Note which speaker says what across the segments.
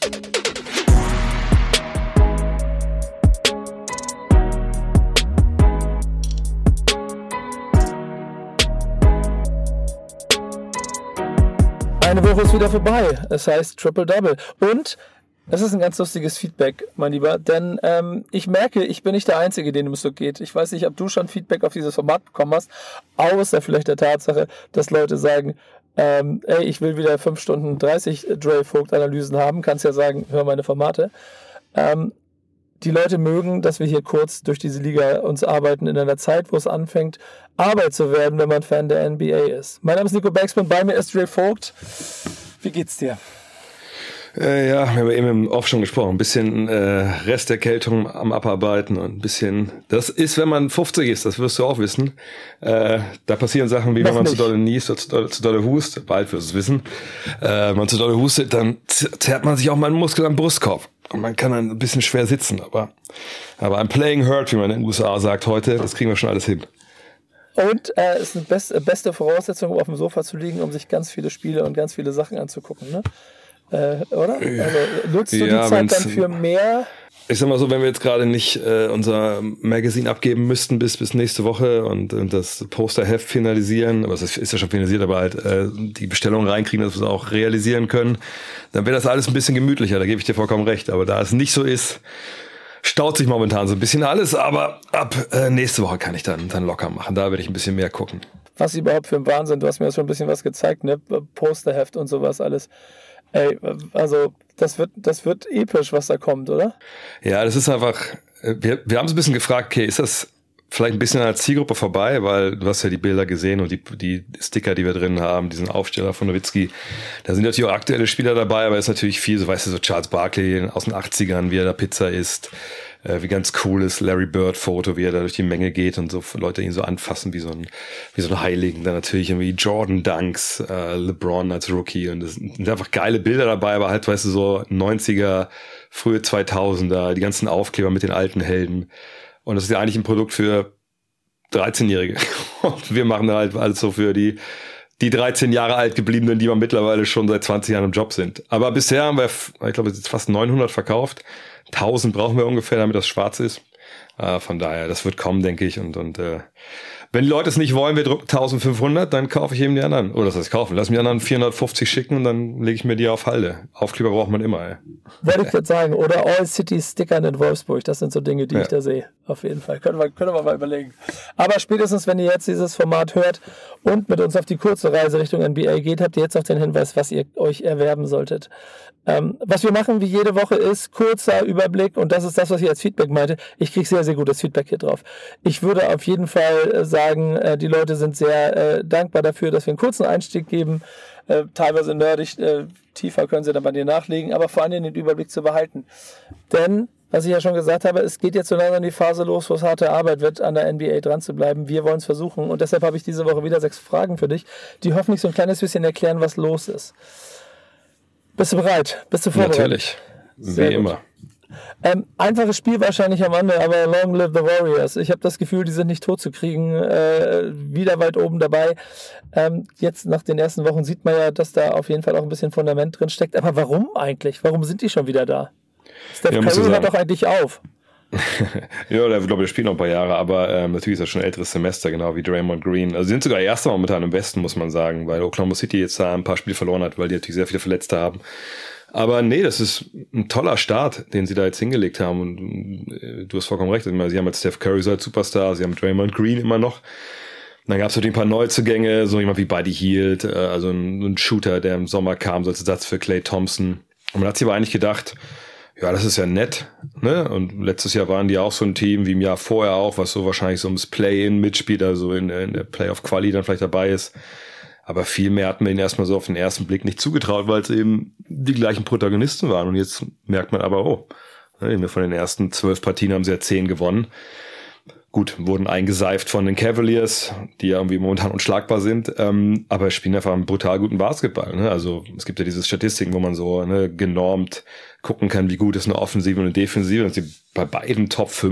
Speaker 1: Eine Woche ist wieder vorbei. Es heißt Triple-Double. Und es ist ein ganz lustiges Feedback, mein Lieber. Denn ich merke, ich bin nicht der Einzige, dem es so geht. Ich weiß nicht, ob du schon Feedback auf dieses Format bekommen hast. Außer vielleicht der Tatsache, dass Leute sagen, ey, ich will wieder 5 Stunden 30 Dre Vogt-Analysen haben. Kannst ja sagen, hör meine Formate. Die Leute mögen, dass wir hier kurz durch diese Liga uns arbeiten in einer Zeit, wo es anfängt, Arbeit zu werden, wenn man Fan der NBA ist. Mein Name ist Nico Bergsmann, bei mir ist Dre Vogt. Wie geht's dir?
Speaker 2: Ja, wir haben eben im Off schon gesprochen. Ein bisschen Resterkältung am Abarbeiten und ein bisschen, das ist, wenn man 50 ist, das wirst du auch wissen. Da passieren Sachen, wie wenn man zu dolle niest oder zu dolle hust, bald wirst du es wissen. Wenn man zu dolle hustet, dann zerrt man sich auch mal einen Muskel am Brustkorb. Und man kann dann ein bisschen schwer sitzen, aber I'm playing hurt, wie man in den USA sagt heute, das kriegen wir schon alles hin.
Speaker 1: Und es ist eine beste Voraussetzung, um auf dem Sofa zu liegen, um sich ganz viele Spiele und ganz viele Sachen anzugucken, ne? Oder? Also nutzt du die Zeit dann für mehr?
Speaker 2: Ich sag mal so, wenn wir jetzt gerade nicht unser Magazin abgeben müssten bis nächste Woche und das Posterheft finalisieren, aber es ist ja schon finalisiert, aber halt die Bestellung reinkriegen, dass wir es auch realisieren können, dann wäre das alles ein bisschen gemütlicher, da gebe ich dir vollkommen recht. Aber da es nicht so ist, staut sich momentan so ein bisschen alles, aber ab nächste Woche kann ich dann locker machen. Da werde ich ein bisschen mehr gucken.
Speaker 1: Was überhaupt für ein Wahnsinn, du hast mir ja schon ein bisschen was gezeigt, ne? Posterheft und sowas alles. Ey, also das wird episch, was da kommt, oder?
Speaker 2: Ja, das ist einfach, wir haben uns ein bisschen gefragt, okay, ist das vielleicht ein bisschen an der Zielgruppe vorbei, weil du hast ja die Bilder gesehen und die Sticker, die wir drin haben, diesen Aufsteller von Nowitzki, da sind natürlich auch aktuelle Spieler dabei, aber es ist natürlich viel, so weißt du, so Charles Barkley aus den 80ern, wie er da Pizza isst, wie ganz cool ist Larry Bird Foto, wie er da durch die Menge geht und so Leute ihn so anfassen wie so ein Heiligen. Dann natürlich irgendwie Jordan Dunks, LeBron als Rookie und das sind einfach geile Bilder dabei, aber halt, weißt du, so 90er, frühe 2000er, die ganzen Aufkleber mit den alten Helden. Und das ist ja eigentlich ein Produkt für 13-Jährige. Und wir machen halt alles so für die 13 Jahre alt gebliebenen, die man mittlerweile schon seit 20 Jahren im Job sind. Aber bisher haben wir, ich glaube, jetzt fast 900 verkauft. 1000 brauchen wir ungefähr, damit das schwarz ist. Von daher, das wird kommen, denke ich. Und wenn die Leute es nicht wollen, wir drucken 1500, dann kaufe ich eben die anderen. Oder das heißt kaufen. Lass mir die anderen 450 schicken und dann lege ich mir die auf Halde. Aufkleber braucht man immer, ey.
Speaker 1: Wollte ich jetzt sagen. Oder All City Stickern in Wolfsburg. Das sind so Dinge, die ich da sehe. Auf jeden Fall. Können wir mal überlegen. Aber spätestens, wenn ihr jetzt dieses Format hört und mit uns auf die kurze Reise Richtung NBA geht, habt ihr jetzt auch den Hinweis, was ihr euch erwerben solltet. Was wir machen wie jede Woche ist kurzer Überblick und das ist das, was ich als Feedback meinte. Ich kriege sehr, sehr gutes Feedback hier drauf. Ich würde auf jeden Fall sagen, die Leute sind sehr dankbar dafür, dass wir einen kurzen Einstieg geben. Teilweise nerdig, tiefer können sie dann bei dir nachlegen, aber vor allem den Überblick zu behalten. Denn, was ich ja schon gesagt habe, es geht jetzt so langsam die Phase los, wo es harte Arbeit wird, an der NBA dran zu bleiben. Wir wollen es versuchen und deshalb habe ich diese Woche wieder 6 Fragen für dich, die hoffentlich so ein kleines bisschen erklären, was los ist. Bist du bereit? Bist du vorbereitet?
Speaker 2: Natürlich, wie immer.
Speaker 1: Einfaches Spiel wahrscheinlich am Ende, aber long live the Warriors. Ich habe das Gefühl, die sind nicht tot zu kriegen. Wieder weit oben dabei. Jetzt nach den ersten Wochen sieht man ja, dass da auf jeden Fall auch ein bisschen Fundament drin steckt. Aber warum eigentlich? Warum sind die schon wieder da? Steph Curry hört doch eigentlich auf.
Speaker 2: Ja, ich glaube, der spielt noch ein paar Jahre, aber natürlich ist das schon ein älteres Semester, genau wie Draymond Green. Also sie sind sogar Erster momentan im Westen, muss man sagen, weil Oklahoma City jetzt da ein paar Spiele verloren hat, weil die natürlich sehr viele Verletzte haben. Aber nee, das ist ein toller Start, den sie da jetzt hingelegt haben. Und du hast vollkommen recht. Sie haben jetzt Steph Curry so als Superstar, sie haben Draymond Green immer noch. Dann gab es natürlich ein paar Neuzugänge, so jemand wie Buddy Hield, also ein Shooter, der im Sommer kam, so als Ersatz für Klay Thompson. Und man hat sich aber eigentlich gedacht, ja, das ist ja nett, ne? Und letztes Jahr waren die auch so ein Team, wie im Jahr vorher auch, was so wahrscheinlich so ums Play-In mitspielt, also in der Playoff-Quali dann vielleicht dabei ist. Aber viel mehr hat man ihnen erstmal so auf den ersten Blick nicht zugetraut, weil es eben die gleichen Protagonisten waren. Und jetzt merkt man aber, von den ersten 12 Partien haben sie ja 10 gewonnen. Gut, wurden eingeseift von den Cavaliers, die ja irgendwie momentan unschlagbar sind, aber spielen einfach einen brutal guten Basketball. Ne? Also es gibt ja diese Statistiken, wo man so genormt gucken kann, wie gut ist eine Offensive und eine Defensive. Und sie bei beiden Top 5.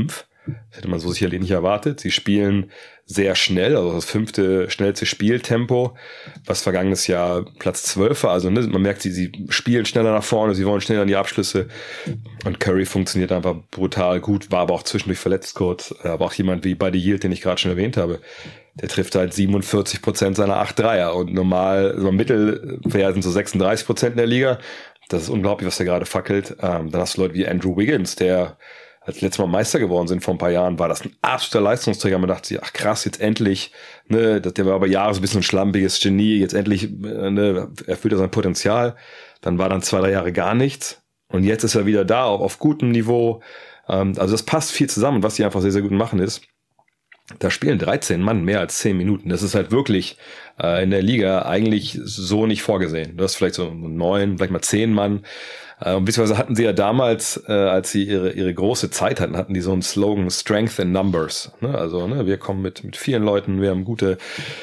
Speaker 2: Das hätte man so sicherlich nicht erwartet. Sie spielen sehr schnell, also das 5. schnellste Spieltempo, was vergangenes Jahr Platz 12 war. Also man merkt, sie spielen schneller nach vorne, sie wollen schneller in die Abschlüsse. Und Curry funktioniert einfach brutal gut, war aber auch zwischendurch verletzt kurz. Aber auch jemand wie Buddy Hield, den ich gerade schon erwähnt habe, der trifft halt 47% seiner 8 Dreier. Und normal, so im Mittel sind so 36% in der Liga. Das ist unglaublich, was der gerade fackelt. Dann hast du Leute wie Andrew Wiggins, der als letztes Mal Meister geworden sind vor ein paar Jahren, war das ein absoluter Leistungsträger. Man dachte sich, ach krass, jetzt endlich, ne, der war aber Jahre so ein bisschen ein schlampiges Genie, jetzt endlich, ne, erfüllt er sein Potenzial. Dann war dann 2-3 Jahre gar nichts. Und jetzt ist er wieder da, auch auf gutem Niveau. Also das passt viel zusammen. Und was die einfach sehr, sehr gut machen ist, da spielen 13 Mann mehr als 10 Minuten. Das ist halt wirklich in der Liga eigentlich so nicht vorgesehen. Du hast vielleicht so 9, vielleicht mal 10 Mann. Beziehungsweise hatten sie ja damals, als sie ihre große Zeit hatten die so einen Slogan Strength in Numbers. Ne? Also wir kommen mit vielen Leuten, wir haben gute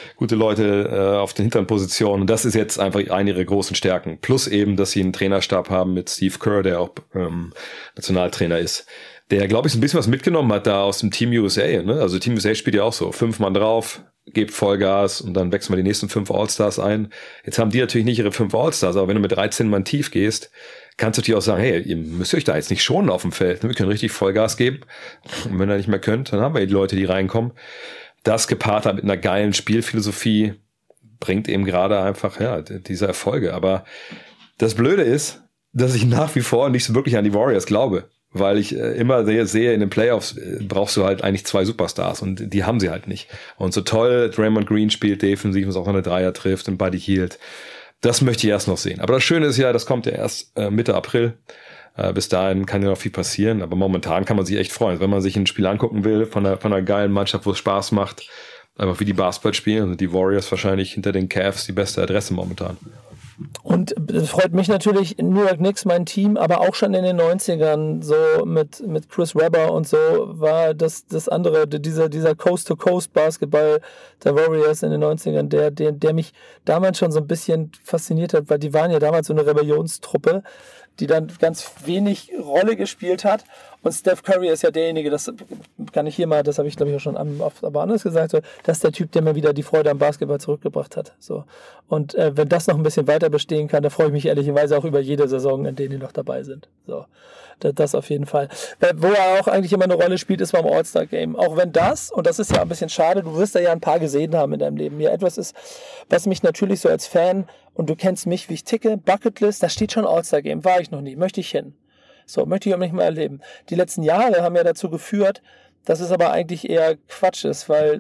Speaker 2: Leute auf den hinteren Positionen. Und das ist jetzt einfach eine ihrer großen Stärken. Plus eben, dass sie einen Trainerstab haben mit Steve Kerr, der auch Nationaltrainer ist. Der, glaube ich, so ein bisschen was mitgenommen hat da aus dem Team USA. Ne? Also Team USA spielt ja auch so, 5 Mann drauf, gebt Vollgas und dann wechseln wir die nächsten 5 Allstars ein. Jetzt haben die natürlich nicht ihre 5 Allstars, aber wenn du mit 13 Mann tief gehst, kannst du natürlich auch sagen, hey, ihr müsst euch da jetzt nicht schonen auf dem Feld. Wir können richtig Vollgas geben. Und wenn ihr nicht mehr könnt, dann haben wir die Leute, die reinkommen. Das gepaart mit einer geilen Spielphilosophie bringt eben gerade einfach diese Erfolge. Aber das Blöde ist, dass ich nach wie vor nicht so wirklich an die Warriors glaube. Weil ich immer sehe, in den Playoffs brauchst du halt eigentlich 2 Superstars und die haben sie halt nicht. Und so toll Draymond Green spielt defensiv und auch eine Dreier trifft und Buddy Hield, das möchte ich erst noch sehen. Aber das Schöne ist ja, das kommt ja erst Mitte April. Bis dahin kann ja noch viel passieren, aber momentan kann man sich echt freuen. Wenn man sich ein Spiel angucken will von einer geilen Mannschaft, wo es Spaß macht, einfach wie die Basketball spielen, sind die Warriors wahrscheinlich hinter den Cavs die beste Adresse momentan.
Speaker 1: Und es freut mich natürlich, New York Knicks, mein Team, aber auch schon in den 90ern, so mit Chris Webber und so, war das andere, dieser Coast-to-Coast-Basketball der Warriors in den 90ern, der mich damals schon so ein bisschen fasziniert hat, weil die waren ja damals so eine Rebellionstruppe, die dann ganz wenig Rolle gespielt hat. Und Steph Curry ist ja derjenige, das kann ich hier mal, das habe ich glaube ich auch schon aber anders gesagt, so, das ist der Typ, der mir wieder die Freude am Basketball zurückgebracht hat. So. Und wenn das noch ein bisschen weiter bestehen kann, da freue ich mich ehrlicherweise auch über jede Saison, in denen die noch dabei sind. So. Das auf jeden Fall. Wo er auch eigentlich immer eine Rolle spielt, ist beim All-Star-Game. Auch wenn das, und das ist ja ein bisschen schade, du wirst da ja ein paar gesehen haben in deinem Leben, ja etwas ist, was mich natürlich so als Fan, und du kennst mich, wie ich ticke, Bucketlist, da steht schon All-Star-Game, war ich noch nie, möchte ich hin. So, möchte ich auch nicht mal erleben. Die letzten Jahre haben ja dazu geführt, dass es aber eigentlich eher Quatsch ist, weil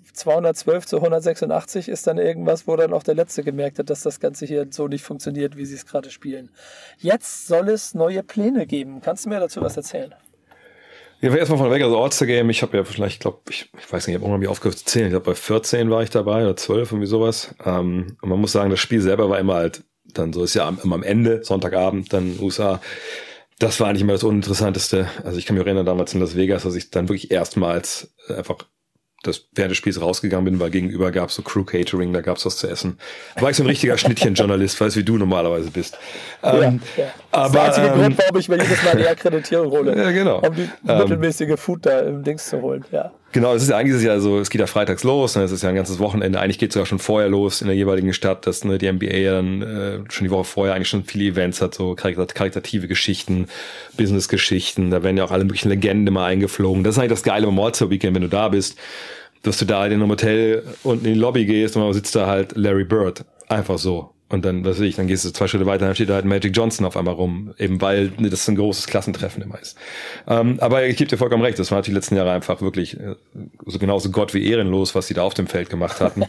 Speaker 1: 212 zu 186 ist dann irgendwas, wo dann auch der Letzte gemerkt hat, dass das Ganze hier so nicht funktioniert, wie sie es gerade spielen. Jetzt soll es neue Pläne geben. Kannst du mir dazu was erzählen?
Speaker 2: Ja, erstmal von weg, also All-Star-Game, ich habe ja vielleicht, ich weiß nicht, ich habe irgendwann aufgehört zu zählen, ich glaube bei 14 war ich dabei oder 12, irgendwie sowas. Und man muss sagen, das Spiel selber war immer halt dann so, ist ja immer am Ende, Sonntagabend, dann USA. Das war eigentlich immer das Uninteressanteste. Also ich kann mich erinnern, damals in Las Vegas, dass ich dann wirklich erstmals einfach während des Spiels rausgegangen bin, weil gegenüber gab es so Crew Catering, da gab es was zu essen. War ich so ein richtiger Schnittchen-Journalist, weißt du, wie du normalerweise bist.
Speaker 1: Ja. Aber, das ist der einzige Grund, warum ich mir jedes Mal die Akkreditierung hole.
Speaker 2: Ja, genau.
Speaker 1: Um die mittelmäßige Food da im Dings zu holen, ja.
Speaker 2: Genau, es geht ja freitags los, dann ist es ja ein ganzes Wochenende. Eigentlich geht es sogar schon vorher los in der jeweiligen Stadt, dass die NBA ja dann schon die Woche vorher eigentlich schon viele Events hat, so karitative Geschichten, Business-Geschichten. Da werden ja auch alle möglichen Legenden immer eingeflogen. Das ist eigentlich das Geile beim All-Star-Weekend, wenn du da bist, dass du da in einem Hotel unten in die Lobby gehst und dann sitzt da halt Larry Bird. Einfach so. Und dann, dann gehst du 2 Schritte weiter, dann steht da halt Magic Johnson auf einmal rum, eben weil das ein großes Klassentreffen immer ist. Aber ich gebe dir vollkommen recht, das war natürlich die letzten Jahre einfach wirklich so genauso Gott wie ehrenlos, was sie da auf dem Feld gemacht hatten.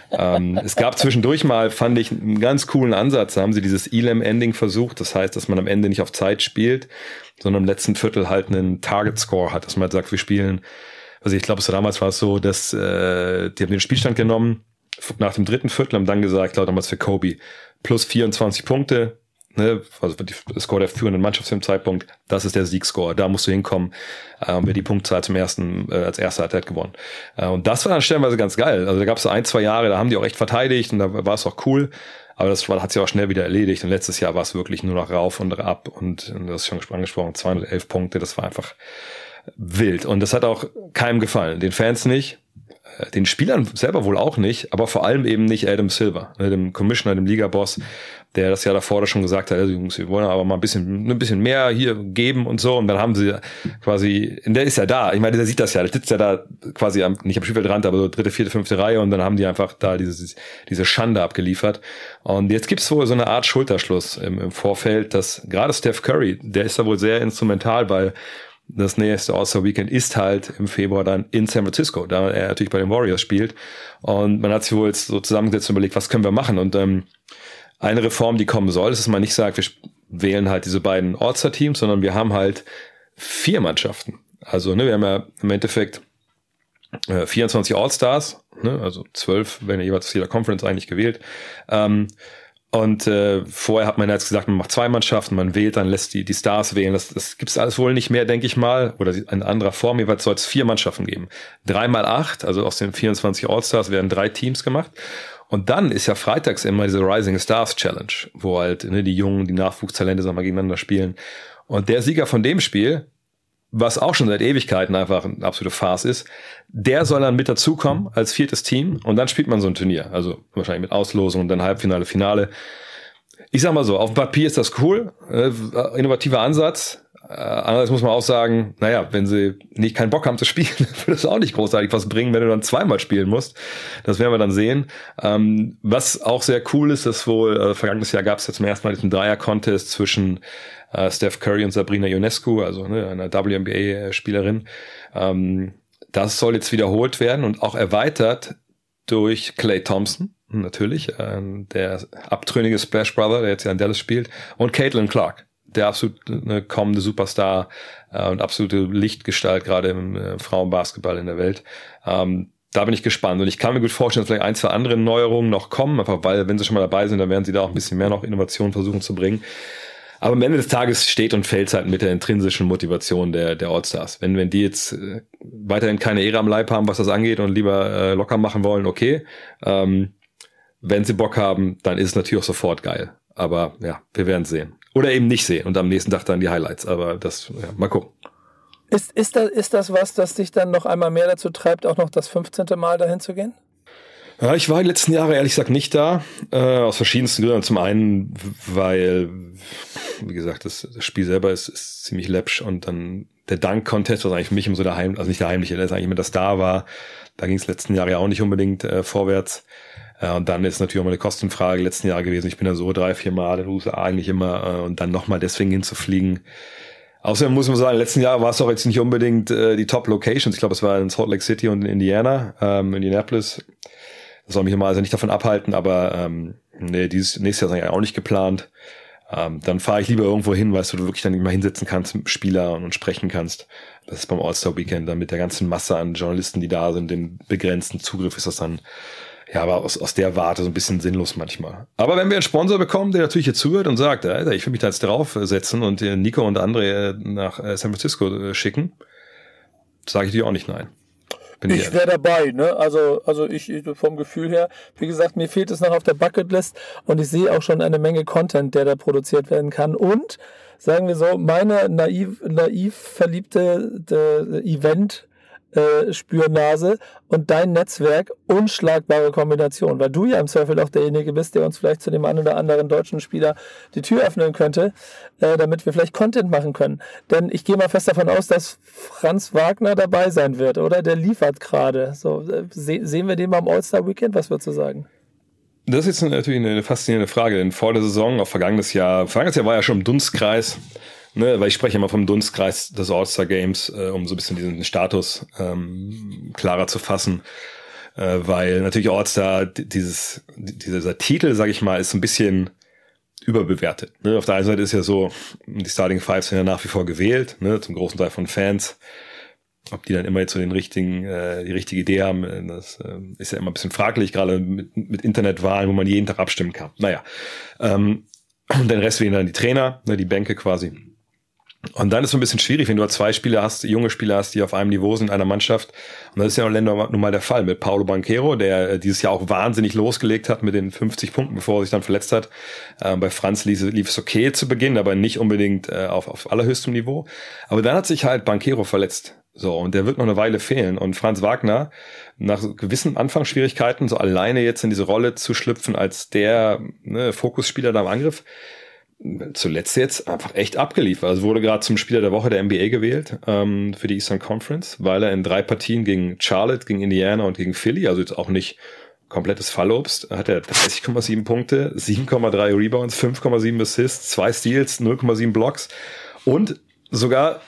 Speaker 2: Es gab zwischendurch mal, fand ich, einen ganz coolen Ansatz, da haben sie dieses Elam-Ending versucht, das heißt, dass man am Ende nicht auf Zeit spielt, sondern im letzten Viertel halt einen Target-Score hat, dass man halt sagt, wir spielen, also ich glaube, damals war es so, dass die haben den Spielstand genommen, nach dem 3. Viertel haben dann gesagt, ich glaube damals für Kobe, plus 24 Punkte, ne, also der Score der führenden Mannschaft zu dem Zeitpunkt, das ist der Siegscore, da musst du hinkommen, wer die Punktzahl als erster hat gewonnen. Und das war dann stellenweise ganz geil, also da gab es 1-2 Jahre, da haben die auch echt verteidigt und da war es auch cool, aber das hat sich auch schnell wieder erledigt und letztes Jahr war es wirklich nur noch rauf und ab und das ist schon angesprochen, 211 Punkte, das war einfach wild. Und das hat auch keinem gefallen. Den Fans nicht, den Spielern selber wohl auch nicht, aber vor allem eben nicht Adam Silver, dem Commissioner, dem Liga-Boss, der das Jahr davor schon gesagt hat, also Jungs, wir wollen aber mal ein bisschen mehr hier geben und so. Und dann haben sie quasi, der ist ja da, ich meine, der sieht das ja, der sitzt ja da quasi nicht am Spielfeldrand, aber so 3., 4., 5. Reihe und dann haben die einfach da diese Schande abgeliefert. Und jetzt gibt's wohl so eine Art Schulterschluss im Vorfeld, dass gerade Steph Curry, der ist da wohl sehr instrumental, weil das nächste All-Star-Weekend ist halt im Februar dann in San Francisco, da er natürlich bei den Warriors spielt. Und man hat sich wohl jetzt so zusammengesetzt und überlegt, was können wir machen? Und eine Reform, die kommen soll, ist, dass man nicht sagt, wir wählen halt diese beiden All-Star-Teams, sondern wir haben halt 4 Mannschaften. Also wir haben ja im Endeffekt 24 All-Stars, also 12 werden ja jeweils aus jeder Conference eigentlich gewählt. Und vorher hat man jetzt gesagt, man macht 2 Mannschaften, man wählt, dann lässt die Stars wählen. Das gibt's alles wohl nicht mehr, denke ich mal. Oder in anderer Form. Jeweils soll es 4 Mannschaften geben. 3x8, also aus den 24 All-Stars werden 3 Teams gemacht. Und dann ist ja freitags immer diese Rising Stars Challenge, wo halt die Jungen, die Nachwuchstalente sagen wir, gegeneinander spielen. Und der Sieger von dem Spiel, was auch schon seit Ewigkeiten einfach eine absolute Farce ist, der soll dann mit dazukommen als 4. Team und dann spielt man so ein Turnier. Also wahrscheinlich mit Auslosung und dann Halbfinale, Finale. Ich sag mal so, auf dem Papier ist das cool, innovativer Ansatz. Andererseits muss man auch sagen, naja, wenn sie keinen Bock haben zu spielen, würde es auch nicht großartig was bringen, wenn du dann 2-mal spielen musst. Das werden wir dann sehen. Was auch sehr cool ist, dass wohl vergangenes Jahr gab es jetzt zum ersten Mal diesen Dreier-Contest zwischen Steph Curry und Sabrina Ionescu, also einer WNBA-Spielerin. Das soll jetzt wiederholt werden und auch erweitert durch Klay Thompson, natürlich, der abtrünnige Splash Brother, der jetzt ja in Dallas spielt, und Caitlin Clark, der absolut eine kommende Superstar und absolute Lichtgestalt gerade im Frauenbasketball in der Welt. Da bin ich gespannt und ich kann mir gut vorstellen, dass vielleicht 1, 2 andere Neuerungen noch kommen, einfach weil, wenn sie schon mal dabei sind, dann werden sie da auch ein bisschen mehr noch Innovation versuchen zu bringen. Aber am Ende des Tages steht und fällt halt mit der intrinsischen Motivation der All-Stars. Wenn die jetzt weiterhin keine Ehre am Leib haben, was das angeht und lieber locker machen wollen, okay. Wenn sie Bock haben, dann ist es natürlich auch sofort geil. Aber ja, wir werden es sehen. Oder eben nicht sehen und am nächsten Tag dann die Highlights. Aber das, ja, mal gucken.
Speaker 1: Ist das was, das dich dann noch einmal mehr dazu treibt, auch noch das 15. Mal dahin zu gehen?
Speaker 2: Ja, ich war die letzten Jahre ehrlich gesagt nicht da, aus verschiedensten Gründen. Zum einen, weil, wie gesagt, das Spiel selber ist ziemlich läppsch und dann der Dunk-Contest, was eigentlich für mich immer so also nicht der heimliche, der ist eigentlich immer das da war. Da ging es letzten Jahre ja auch nicht unbedingt vorwärts. Und dann ist natürlich auch mal eine Kostenfrage die letzten Jahre gewesen. Ich bin ja so 3-4 Mal in den USA eigentlich immer und dann nochmal deswegen hinzufliegen. Außerdem muss man sagen, letzten Jahr war es auch jetzt nicht unbedingt die Top-Locations. Ich glaube, es war in Salt Lake City und in Indiana, Indianapolis. Das soll mich normalerweise nicht davon abhalten, aber dieses nächstes Jahr ist eigentlich auch nicht geplant. Dann fahre ich lieber irgendwo hin, weißt du wirklich dann nicht mal hinsetzen kannst mit dem Spieler und sprechen kannst. Das ist beim All-Star-Weekend dann mit der ganzen Masse an Journalisten, die da sind, dem begrenzten Zugriff ist das dann, ja, aber aus der Warte so ein bisschen sinnlos manchmal. Aber wenn wir einen Sponsor bekommen, der natürlich hier zuhört und sagt, Alter, ich will mich da jetzt draufsetzen und Nico und andere nach San Francisco schicken, sage ich dir auch nicht nein.
Speaker 1: Ich wäre dabei, ne? Also ich vom Gefühl her, wie gesagt, mir fehlt es noch auf der Bucketlist und ich sehe auch schon eine Menge Content, der da produziert werden kann. Und sagen wir so, meine naiv verliebte Event-Spürnase und dein Netzwerk, unschlagbare Kombination, weil du ja im Zweifel auch derjenige bist, der uns vielleicht zu dem einen oder anderen deutschen Spieler die Tür öffnen könnte, damit wir vielleicht Content machen können. Denn ich gehe mal fest davon aus, dass Franz Wagner dabei sein wird, oder? Der liefert gerade. So, sehen wir den beim All-Star-Weekend? Was würdest du sagen?
Speaker 2: Das ist jetzt natürlich eine faszinierende Frage, denn vor der Saison, auch vergangenes Jahr war ja schon im Dunstkreis, weil ich spreche immer vom Dunstkreis des All-Star-Games, um so ein bisschen diesen Status klarer zu fassen, weil natürlich All-Star, dieser Titel, sag ich mal, ist ein bisschen überbewertet. Auf der einen Seite ist ja so, die Starting Fives sind ja nach wie vor gewählt, zum großen Teil von Fans. Ob die dann immer jetzt so die richtige Idee haben, das ist ja immer ein bisschen fraglich, gerade mit Internetwahlen, wo man jeden Tag abstimmen kann. Naja, und den Rest wählen dann die Trainer, die Bänke quasi. Und dann ist es so ein bisschen schwierig, wenn du halt 2 Spieler hast, junge Spieler hast, die auf einem Niveau sind in einer Mannschaft. Und das ist ja nun mal der Fall mit Paolo Banchero, der dieses Jahr auch wahnsinnig losgelegt hat mit den 50 Punkten, bevor er sich dann verletzt hat. Bei Franz lief es okay zu Beginn, aber nicht unbedingt auf allerhöchstem Niveau. Aber dann hat sich halt Banchero verletzt. So, und der wird noch eine Weile fehlen. Und Franz Wagner, nach gewissen Anfangsschwierigkeiten, so alleine jetzt in diese Rolle zu schlüpfen als der Fokusspieler da im Angriff, zuletzt jetzt einfach echt abgeliefert. Also wurde gerade zum Spieler der Woche der NBA gewählt für die Eastern Conference, weil er in 3 Partien gegen Charlotte, gegen Indiana und gegen Philly, also jetzt auch nicht komplettes Fallobst, hat er 30,7 Punkte, 7,3 Rebounds, 5,7 Assists, 2 Steals, 0,7 Blocks und sogar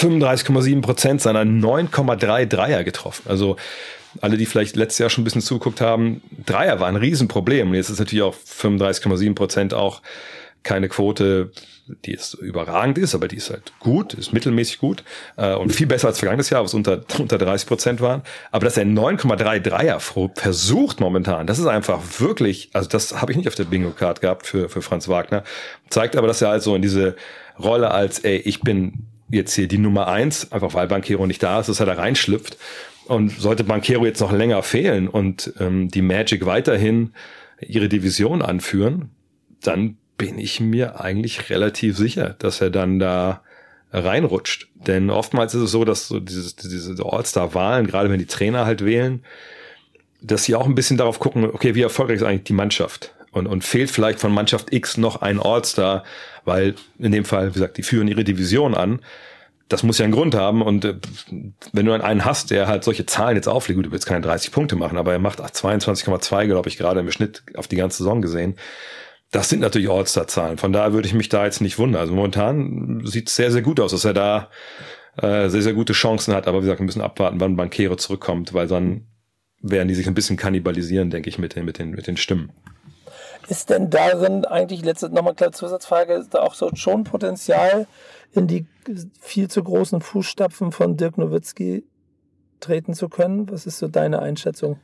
Speaker 2: 35,7% seiner 9,3 Dreier getroffen. Also alle, die vielleicht letztes Jahr schon ein bisschen zugeguckt haben, Dreier war ein Riesenproblem. Und jetzt ist natürlich auch 35,7% auch keine Quote, die jetzt überragend ist, aber die ist halt gut, ist mittelmäßig gut und viel besser als vergangenes Jahr, was unter 30% waren. Aber dass er 9,3 Dreier versucht momentan, das ist einfach wirklich, also das habe ich nicht auf der Bingo-Card gehabt für Franz Wagner. Zeigt aber, dass er halt so in diese Rolle als, ich bin jetzt hier die Nummer 1, einfach weil Banchero nicht da ist, dass er da reinschlüpft. Und sollte Banchero jetzt noch länger fehlen und die Magic weiterhin ihre Division anführen, dann bin ich mir eigentlich relativ sicher, dass er dann da reinrutscht. Denn oftmals ist es so, dass so diese All-Star-Wahlen, gerade wenn die Trainer halt wählen, dass sie auch ein bisschen darauf gucken, okay, wie erfolgreich ist eigentlich die Mannschaft? Und fehlt vielleicht von Mannschaft X noch ein All-Star, weil in dem Fall, wie gesagt, die führen ihre Division an. Das muss ja einen Grund haben. Und wenn du dann einen hast, der halt solche Zahlen jetzt auflegt, gut, du willst keine 30 Punkte machen, aber er macht 22,2, glaube ich, gerade im Schnitt auf die ganze Saison gesehen. Das sind natürlich All-Star-Zahlen. Von daher würde ich mich da jetzt nicht wundern. Also momentan sieht es sehr, sehr gut aus, dass er da sehr, sehr gute Chancen hat. Aber wie gesagt, wir müssen abwarten, wann Banchero zurückkommt, weil dann werden die sich ein bisschen kannibalisieren, denke ich, mit den Stimmen.
Speaker 1: Ist denn darin eigentlich, nochmal eine kleine Zusatzfrage, ist da auch so schon Potenzial, in die viel zu großen Fußstapfen von Dirk Nowitzki treten zu können? Was ist so deine Einschätzung?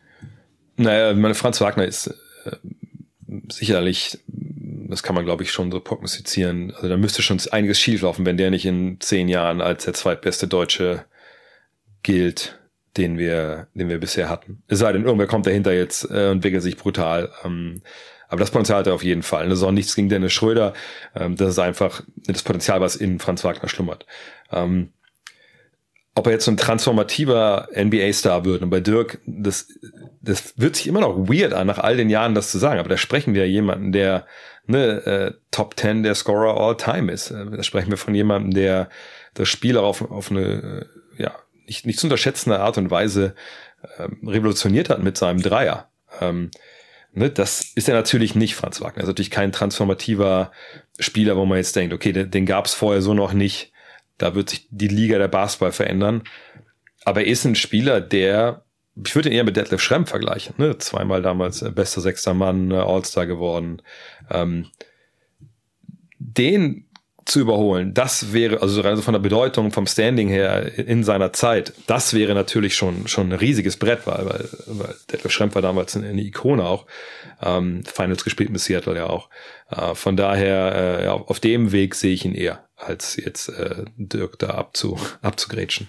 Speaker 2: Naja, Franz Wagner ist sicherlich, das kann man glaube ich schon so prognostizieren, also da müsste schon einiges schieflaufen, wenn der nicht in 10 Jahren als der zweitbeste Deutsche gilt, den wir bisher hatten. Es sei denn, irgendwer kommt dahinter jetzt und entwickelt sich brutal. Aber das Potenzial hat er auf jeden Fall. Das ist auch nichts gegen Dennis Schröder. Das ist einfach das Potenzial, was in Franz Wagner schlummert. Ob er jetzt so ein transformativer NBA-Star wird, und bei Dirk, das wird sich immer noch weird an, nach all den Jahren das zu sagen, aber da sprechen wir jemanden, der Top 10 der Scorer all time ist. Da sprechen wir von jemandem, der das Spiel auf eine nicht zu unterschätzende Art und Weise revolutioniert hat mit seinem Dreier. Das ist ja natürlich nicht Franz Wagner. Er ist natürlich kein transformativer Spieler, wo man jetzt denkt, okay, den gab es vorher so noch nicht. Da wird sich die Liga der Basketball verändern. Aber er ist ein Spieler, ich würde ihn eher mit Detlef Schrempf vergleichen. 2-mal damals bester 6. Mann, All-Star geworden. Den zu überholen, das wäre, also von der Bedeutung, vom Standing her in seiner Zeit, das wäre natürlich schon ein riesiges Brett, weil Detlef Schrempf war damals eine Ikone auch, Finals gespielt mit Seattle ja auch. Von daher, auf dem Weg sehe ich ihn eher, als jetzt Dirk da abzugrätschen.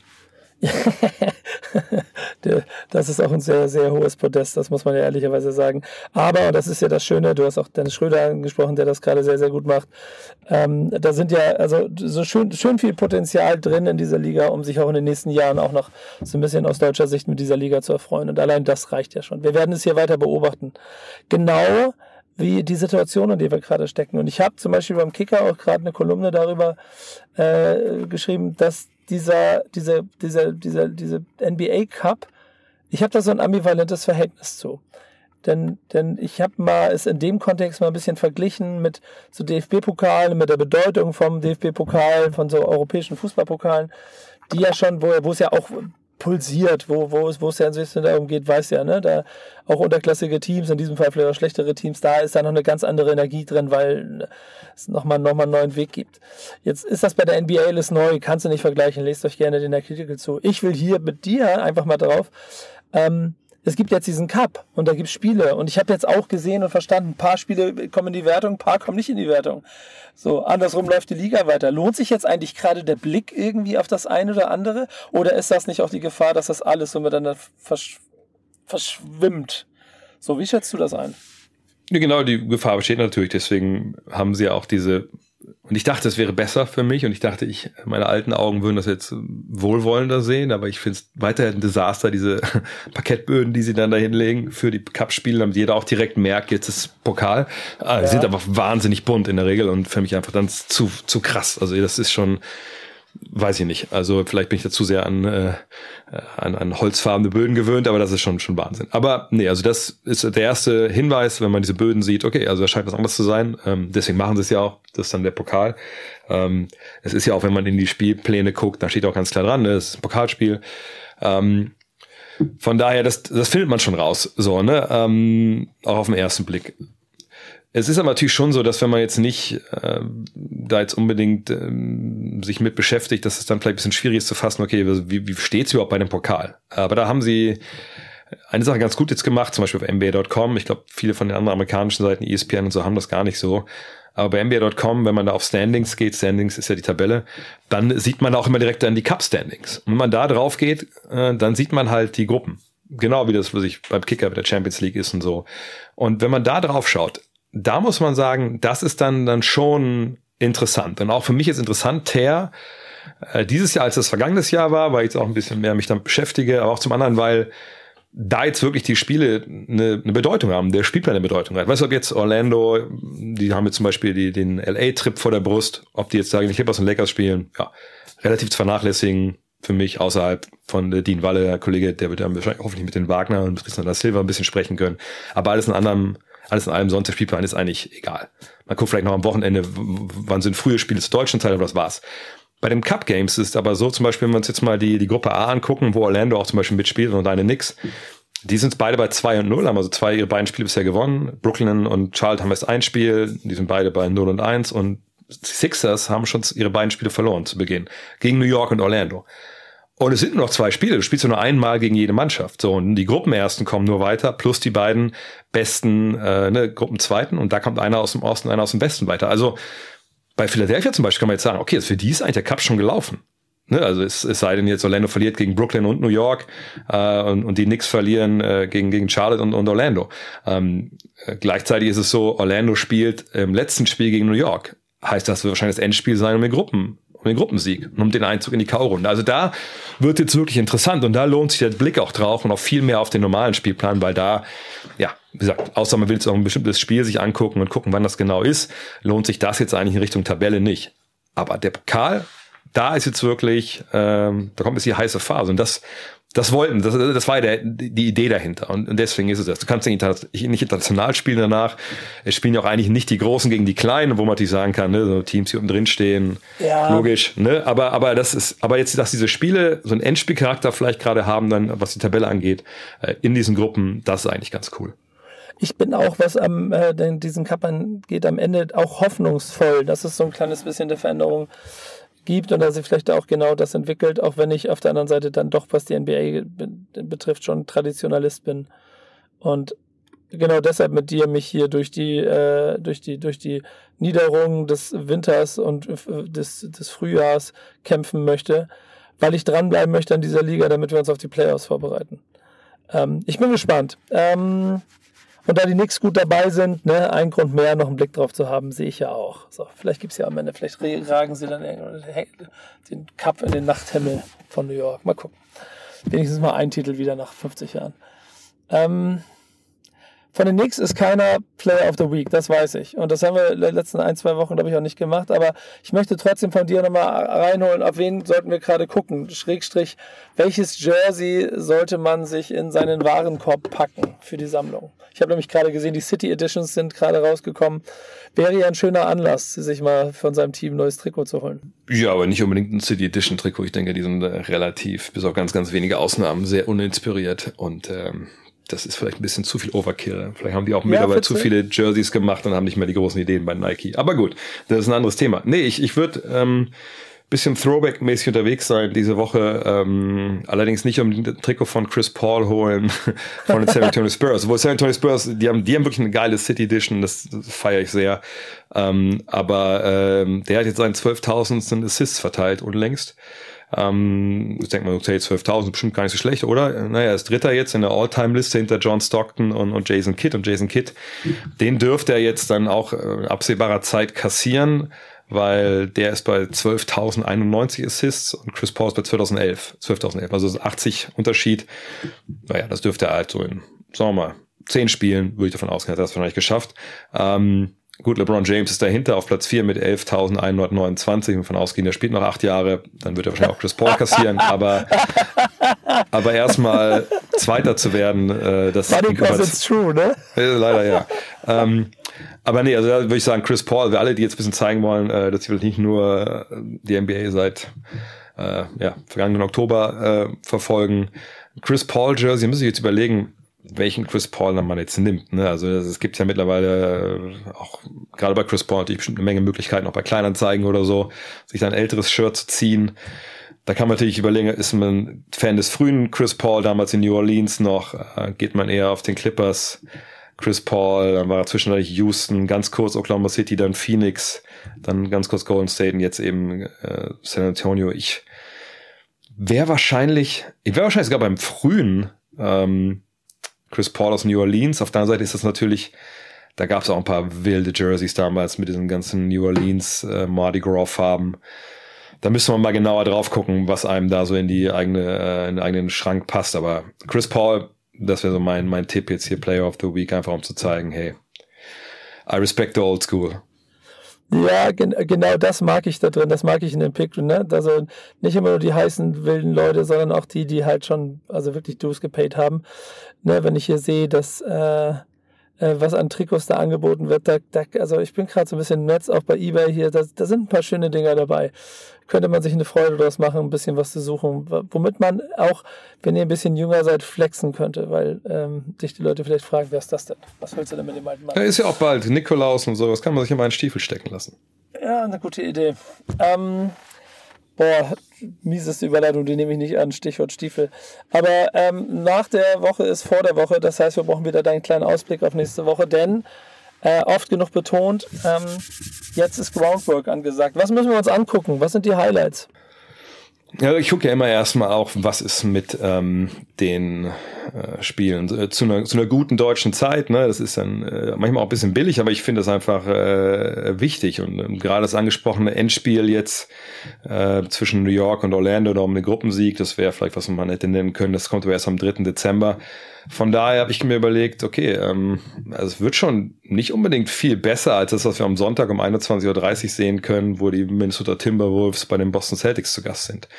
Speaker 1: Das ist auch ein sehr, sehr hohes Podest, das muss man ja ehrlicherweise sagen. Aber, und das ist ja das Schöne, du hast auch Dennis Schröder angesprochen, der das gerade sehr, sehr gut macht. Da sind ja also so schön viel Potenzial drin in dieser Liga, um sich auch in den nächsten Jahren auch noch so ein bisschen aus deutscher Sicht mit dieser Liga zu erfreuen. Und allein das reicht ja schon. Wir werden es hier weiter beobachten. Genau wie die Situation, in der wir gerade stecken. Und ich habe zum Beispiel beim Kicker auch gerade eine Kolumne darüber geschrieben, dass diese NBA Cup, ich habe da so ein ambivalentes Verhältnis zu. Denn ich habe es in dem Kontext mal ein bisschen verglichen mit so DFB-Pokalen, mit der Bedeutung vom DFB-Pokal, von so europäischen Fußballpokalen, die ja schon, wo es ja auch pulsiert, wo es ja inzwischen darum geht, weiß ja, ne, da auch unterklassige Teams, in diesem Fall vielleicht auch schlechtere Teams, da ist da noch eine ganz andere Energie drin, weil es nochmal einen neuen Weg gibt. Jetzt ist das bei der NBA alles neu, kannst du nicht vergleichen, lest euch gerne den Artikel zu. Ich will hier mit dir einfach mal drauf, es gibt jetzt diesen Cup und da gibt es Spiele und ich habe jetzt auch gesehen und verstanden, ein paar Spiele kommen in die Wertung, ein paar kommen nicht in die Wertung. So, andersrum läuft die Liga weiter. Lohnt sich jetzt eigentlich gerade der Blick irgendwie auf das eine oder andere oder ist das nicht auch die Gefahr, dass das alles so miteinander verschwimmt? So, wie schätzt du das ein?
Speaker 2: Ja, genau, die Gefahr besteht natürlich, deswegen haben sie ja auch diese und ich dachte, es wäre besser für mich und ich dachte, meine alten Augen würden das jetzt wohlwollender sehen, aber ich finde es weiterhin ein Desaster, diese Parkettböden, die sie dann da hinlegen für die Cup-Spiele, damit jeder auch direkt merkt, jetzt ist Pokal. Die sind einfach wahnsinnig bunt in der Regel und für mich einfach dann zu krass. Also das ist schon, weiß ich nicht. Also vielleicht bin ich da zu sehr an holzfarbene Böden gewöhnt, aber das ist schon Wahnsinn. Aber nee, also das ist der erste Hinweis, wenn man diese Böden sieht, okay, also da scheint was anderes zu sein. Deswegen machen sie es ja auch, das ist dann der Pokal. Es ist ja auch, wenn man in die Spielpläne guckt, da steht auch ganz klar dran, ne, das ist ein Pokalspiel. Von daher, das findet man schon raus, so, ne, auch auf den ersten Blick. Es ist aber natürlich schon so, dass wenn man jetzt nicht da jetzt unbedingt sich mit beschäftigt, dass es dann vielleicht ein bisschen schwierig ist zu fassen, okay, wie steht's überhaupt bei dem Pokal? Aber da haben sie eine Sache ganz gut jetzt gemacht, zum Beispiel auf NBA.com. Ich glaube, viele von den anderen amerikanischen Seiten, ESPN und so, haben das gar nicht so. Aber bei NBA.com, wenn man da auf Standings geht, Standings ist ja die Tabelle, dann sieht man auch immer direkt dann die Cup-Standings. Und wenn man da drauf geht, dann sieht man halt die Gruppen. Genau wie das, was ich beim Kicker bei der Champions League ist und so. Und wenn man da drauf schaut, da muss man sagen, das ist dann schon interessant. Und auch für mich ist interessanter dieses Jahr, als das vergangenes Jahr war, weil ich jetzt auch ein bisschen mehr mich damit beschäftige, aber auch zum anderen, weil da jetzt wirklich die Spiele eine Bedeutung haben, der Spielplan eine Bedeutung hat. Weißt du, ob jetzt Orlando, die haben jetzt zum Beispiel den LA-Trip vor der Brust, ob die jetzt sagen, die Clippers und Lakers spielen, ja, relativ zu vernachlässigen für mich, außerhalb von Dean Walle, der Kollege, der wird dann wahrscheinlich hoffentlich mit den Wagner und Tristan da Silva ein bisschen sprechen können. Aber alles in allem Sonntagsspielplan ist eigentlich egal. Man guckt vielleicht noch am Wochenende, wann sind frühe Spiele zur deutschen Zeit, aber das war's. Bei den Cup Games ist aber so, zum Beispiel, wenn wir uns jetzt mal die Gruppe A angucken, wo Orlando auch zum Beispiel mitspielt und deine Knicks, die sind beide bei 2-0, haben also ihre beiden Spiele bisher gewonnen. Brooklyn und Charlotte haben erst ein Spiel, die sind beide bei 0-1 und die Sixers haben schon ihre beiden Spiele verloren zu Beginn. Gegen New York und Orlando. Und es sind nur noch 2 Spiele. Du spielst nur einmal gegen jede Mannschaft. So, und die Gruppenersten kommen nur weiter, plus die beiden besten Gruppenzweiten. Und da kommt einer aus dem Osten, einer aus dem Westen weiter. Also bei Philadelphia zum Beispiel kann man jetzt sagen, okay, für die ist eigentlich der Cup schon gelaufen. Ne? Also es sei denn jetzt, Orlando verliert gegen Brooklyn und New York und die Knicks verlieren gegen Charlotte und Orlando. Gleichzeitig ist es so, Orlando spielt im letzten Spiel gegen New York. Heißt, das wird wahrscheinlich das Endspiel sein um den Gruppensieg und um den Einzug in die K.O.-Runde. Also da wird jetzt wirklich interessant und da lohnt sich der Blick auch drauf und auch viel mehr auf den normalen Spielplan, weil da, ja, wie gesagt, außer man will jetzt auch ein bestimmtes Spiel sich angucken und gucken, wann das genau ist, lohnt sich das jetzt eigentlich in Richtung Tabelle nicht. Aber der Pokal, da ist jetzt wirklich, da kommt jetzt die heiße Phase und das war ja die Idee dahinter und deswegen ist es das. Du kannst nicht international spielen danach. Es spielen ja auch eigentlich nicht die Großen gegen die Kleinen, wo man natürlich sagen kann, ne, so Teams, die unten drin stehen, ja. Logisch, ne, aber jetzt, dass diese Spiele so einen Endspielcharakter vielleicht gerade haben, dann, was die Tabelle angeht, in diesen Gruppen, das ist eigentlich ganz cool.
Speaker 1: Ich bin auch, was diesen Cup angeht, am Ende auch hoffnungsvoll, dass es so ein kleines bisschen der Veränderung gibt und dass sich vielleicht auch genau das entwickelt, auch wenn ich auf der anderen Seite dann doch, was die NBA betrifft, schon Traditionalist bin. Und genau deshalb mit dir mich hier durch die Niederungen des Winters und des Frühjahrs kämpfen möchte, weil ich dranbleiben möchte an dieser Liga, damit wir uns auf die Playoffs vorbereiten. Ich bin gespannt. Und da die Knicks gut dabei sind, ne, ein Grund mehr, noch einen Blick drauf zu haben, sehe ich ja auch. So, vielleicht gibt's ja am Ende, vielleicht ragen sie dann den Cup in den Nachthimmel von New York. Mal gucken. Wenigstens mal ein Titel wieder nach 50 Jahren. Von den Knicks ist keiner Player of the Week, das weiß ich. Und das haben wir in den letzten 1-2 Wochen, glaube ich, auch nicht gemacht. Aber ich möchte trotzdem von dir nochmal reinholen, auf wen sollten wir gerade gucken? Schrägstrich, welches Jersey sollte man sich in seinen Warenkorb packen für die Sammlung? Ich habe nämlich gerade gesehen, die City Editions sind gerade rausgekommen. Wäre ja ein schöner Anlass, sich mal von seinem Team ein neues Trikot zu holen.
Speaker 2: Ja, aber nicht unbedingt ein City Edition Trikot. Ich denke, die sind relativ, bis auf ganz, ganz wenige Ausnahmen, sehr uninspiriert und das ist vielleicht ein bisschen zu viel Overkill. Vielleicht haben die auch mittlerweile zu viele Jerseys gemacht und haben nicht mehr die großen Ideen bei Nike. Aber gut, das ist ein anderes Thema. Nee, ich würde bisschen Throwback-mäßig unterwegs sein diese Woche. Allerdings nicht unbedingt ein Trikot von Chris Paul holen von den San Antonio Spurs. Obwohl San Antonio Spurs, die haben wirklich eine geile City Edition, das feiere ich sehr. Aber der hat jetzt seinen 12.000. Assists verteilt unlängst. Ich denke mal, okay, 12.000 bestimmt gar nicht so schlecht, oder? Naja, er ist Dritter jetzt in der All-Time-Liste hinter John Stockton und Jason Kidd. Und Jason Kidd, den dürfte er jetzt dann auch in absehbarer Zeit kassieren, weil der ist bei 12.091 Assists und Chris Paul ist bei 12.011. Also 80 Unterschied. Naja, das dürfte er halt so in, sagen wir mal, 10 Spielen, würde ich davon ausgehen, hat er das wahrscheinlich geschafft. Gut, LeBron James ist dahinter auf Platz 4 mit 11.129. Wenn wir davon ausgehen, der spielt noch 8 Jahre, dann wird er wahrscheinlich auch Chris Paul kassieren. Aber erstmal Zweiter zu werden, das
Speaker 1: Funny because it's true, ne?
Speaker 2: Leider, ja. Aber nee, also da würde ich sagen, Chris Paul, wir alle, die jetzt ein bisschen zeigen wollen, dass wir nicht nur die NBA seit vergangenen Oktober verfolgen. Chris Paul Jersey, müssen Sie jetzt überlegen, welchen Chris Paul man jetzt nimmt. Ne? Also es gibt ja mittlerweile auch, gerade bei Chris Paul, natürlich bestimmt eine Menge Möglichkeiten, auch bei Kleinanzeigen oder so, sich da ein älteres Shirt zu ziehen. Da kann man natürlich überlegen, ist man Fan des frühen Chris Paul, damals in New Orleans noch, geht man eher auf den Clippers Chris Paul, dann war er zwischendurch Houston, ganz kurz Oklahoma City, dann Phoenix, dann ganz kurz Golden State und jetzt eben San Antonio. Ich wäre wahrscheinlich sogar beim frühen Chris Paul aus New Orleans. Auf der anderen Seite ist das natürlich, da gab es auch ein paar wilde Jerseys damals mit diesen ganzen New Orleans Mardi Gras Farben. Da müssen wir mal genauer drauf gucken, was einem da so in den eigenen Schrank passt. Aber Chris Paul, das wäre so mein Tipp jetzt hier, Player of the Week, einfach um zu zeigen, hey, I respect the old school.
Speaker 1: Ja, genau das mag ich da drin, das mag ich in dem Pick, ne? Also nicht immer nur die heißen, wilden Leute, sondern auch die halt schon, also wirklich Dues gepaid haben. Ne, wenn ich hier sehe, dass was an Trikots da angeboten wird, also ich bin gerade so ein bisschen im Netz, auch bei eBay hier, da sind ein paar schöne Dinger dabei. Könnte man sich eine Freude draus machen, ein bisschen was zu suchen, womit man auch, wenn ihr ein bisschen jünger seid, flexen könnte, weil sich die Leute vielleicht fragen, wer ist das denn? Was willst du denn mit dem alten Mann?
Speaker 2: Ja, ist ja auch bald Nikolaus und sowas, kann man sich in meinen Stiefel stecken lassen.
Speaker 1: Ja, eine gute Idee. Mieseste Überleitung, die nehme ich nicht an, Stichwort Stiefel. Aber nach der Woche ist vor der Woche, das heißt, wir brauchen wieder deinen kleinen Ausblick auf nächste Woche, denn oft genug betont, jetzt ist Groundwork angesagt. Was müssen wir uns angucken? Was sind die Highlights?
Speaker 2: Ja, ich gucke ja immer erstmal auch, was ist mit den Spielen zu einer guten deutschen Zeit. Ne? Das ist dann manchmal auch ein bisschen billig, aber ich finde das einfach wichtig. Und gerade das angesprochene Endspiel jetzt zwischen New York und Orlando, da um den Gruppensieg, das wäre vielleicht, was man hätte nennen können. Das kommt aber erst am 3. Dezember. Von daher habe ich mir überlegt, okay, also es wird schon nicht unbedingt viel besser als das, was wir am Sonntag um 21.30 Uhr sehen können, wo die Minnesota Timberwolves bei den Boston Celtics zu Gast sind.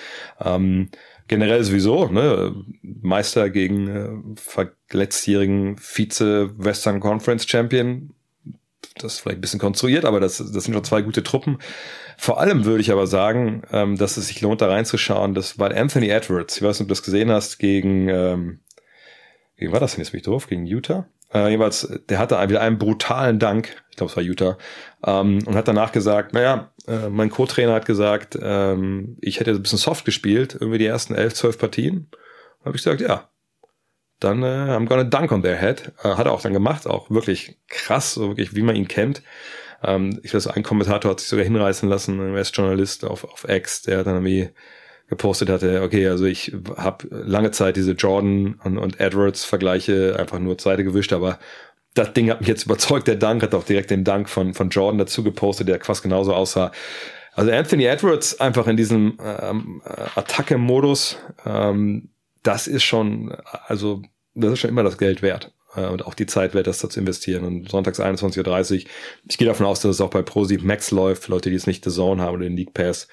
Speaker 2: Generell sowieso, ne, Meister gegen letztjährigen Vize-Western Conference Champion. Das ist vielleicht ein bisschen konstruiert, aber das sind schon 2 gute Truppen. Vor allem würde ich aber sagen, dass es sich lohnt, da reinzuschauen, weil Anthony Edwards, ich weiß nicht, ob du das gesehen hast, gegen war das denn jetzt mich doof? Gegen Utah? Jedenfalls, der hatte wieder einen brutalen Dank, ich glaube es war Utah, und hat danach gesagt, mein Co-Trainer hat gesagt, ich hätte ein bisschen soft gespielt, irgendwie die ersten 11, 12 Partien. Da habe ich gesagt, ja, dann I'm gonna dunk on their head. Hat er auch dann gemacht, auch wirklich krass, so wirklich, wie man ihn kennt. Ich weiß, ein Kommentator hat sich sogar hinreißen lassen, ein US-Journalist auf X, der dann irgendwie gepostet hatte, okay, also ich habe lange Zeit diese Jordan und Edwards-Vergleiche einfach nur zur Seite gewischt, aber das Ding hat mich jetzt überzeugt. Der Dank hat auch direkt den Dank von Jordan dazu gepostet, der fast genauso aussah. Also Anthony Edwards einfach in diesem Attacke-Modus, das ist schon immer das Geld wert. Und auch die Zeit wert, das da zu investieren. Und sonntags 21.30 Uhr. Ich gehe davon aus, dass es auch bei ProSieben Max läuft, für Leute, die es nicht The Zone haben oder den League Pass.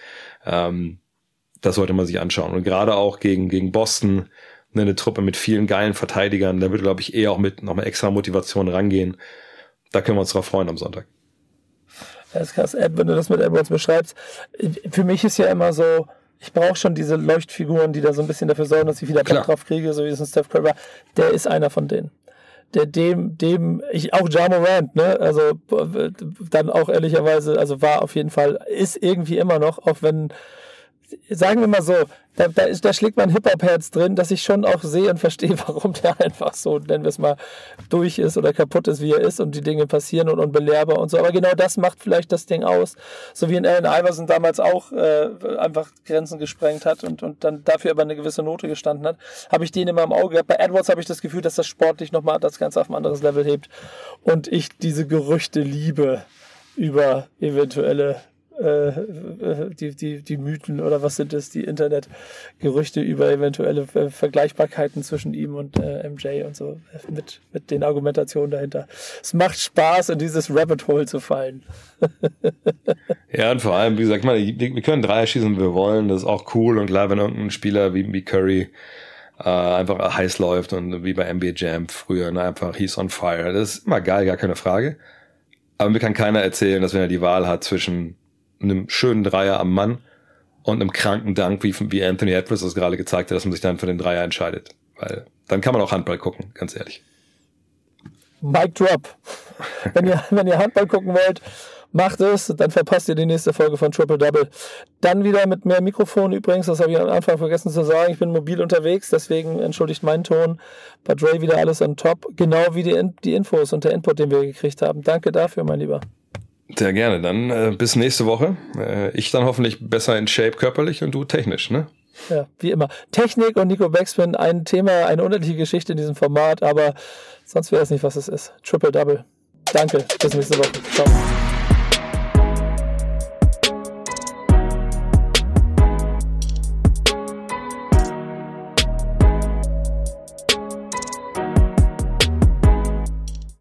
Speaker 2: Das sollte man sich anschauen. Und gerade auch gegen Boston, eine Truppe mit vielen geilen Verteidigern, da würde, glaube ich, eher auch mit nochmal extra Motivation rangehen. Da können wir uns drauf freuen am Sonntag.
Speaker 1: Das ist krass, wenn du das mit Edwards beschreibst. Für mich ist ja immer so, ich brauche schon diese Leuchtfiguren, die da so ein bisschen dafür sorgen, dass ich wieder Bock drauf kriege, so wie es ein Steph Curry war. Der ist einer von denen. Auch Ja Morant, ne, also dann auch ehrlicherweise, also war auf jeden Fall, ist irgendwie immer noch, auch wenn, sagen wir mal so, da schlägt mein Hip-Hop-Herz drin, dass ich schon auch sehe und verstehe, warum der einfach so, nennen wir es mal, durch ist oder kaputt ist, wie er ist und die Dinge passieren und unbelehrbar und so. Aber genau das macht vielleicht das Ding aus. So wie in Allen Iverson damals auch einfach Grenzen gesprengt hat und dann dafür aber eine gewisse Note gestanden hat, habe ich den immer im Auge gehabt. Bei Edwards habe ich das Gefühl, dass das sportlich nochmal das Ganze auf ein anderes Level hebt und ich diese Gerüchte liebe über eventuelle die Mythen oder was sind das, die Internetgerüchte über eventuelle Vergleichbarkeiten zwischen ihm und MJ und so mit den Argumentationen dahinter. Es macht Spaß, in dieses Rabbit Hole zu fallen.
Speaker 2: Ja, und vor allem, wie gesagt, wir können Dreier schießen, wie wir wollen, das ist auch cool und klar, wenn irgendein Spieler wie Curry einfach heiß läuft und wie bei NBA Jam früher, ne, einfach he's on fire. Das ist immer geil, gar keine Frage. Aber mir kann keiner erzählen, dass wenn er die Wahl hat zwischen einem schönen Dreier am Mann und einem kranken Dunk, wie Anthony Edwards das gerade gezeigt hat, dass man sich dann für den Dreier entscheidet. Weil dann kann man auch Handball gucken, ganz ehrlich.
Speaker 1: Mic drop. Wenn ihr Handball gucken wollt, macht es, dann verpasst ihr die nächste Folge von Triple Double. Dann wieder mit mehr Mikrofon übrigens, das habe ich am Anfang vergessen zu sagen. Ich bin mobil unterwegs, deswegen entschuldigt meinen Ton. Bei Dre wieder alles on top, genau wie die Infos und der Input, den wir gekriegt haben. Danke dafür, mein Lieber.
Speaker 2: Sehr gerne, dann bis nächste Woche. Ich dann hoffentlich besser in Shape körperlich und du technisch, ne?
Speaker 1: Ja, wie immer. Technik und Nico Backspin, ein Thema, eine unendliche Geschichte in diesem Format, aber sonst wäre es nicht, was es ist. Triple Double. Danke, bis nächste Woche. Ciao.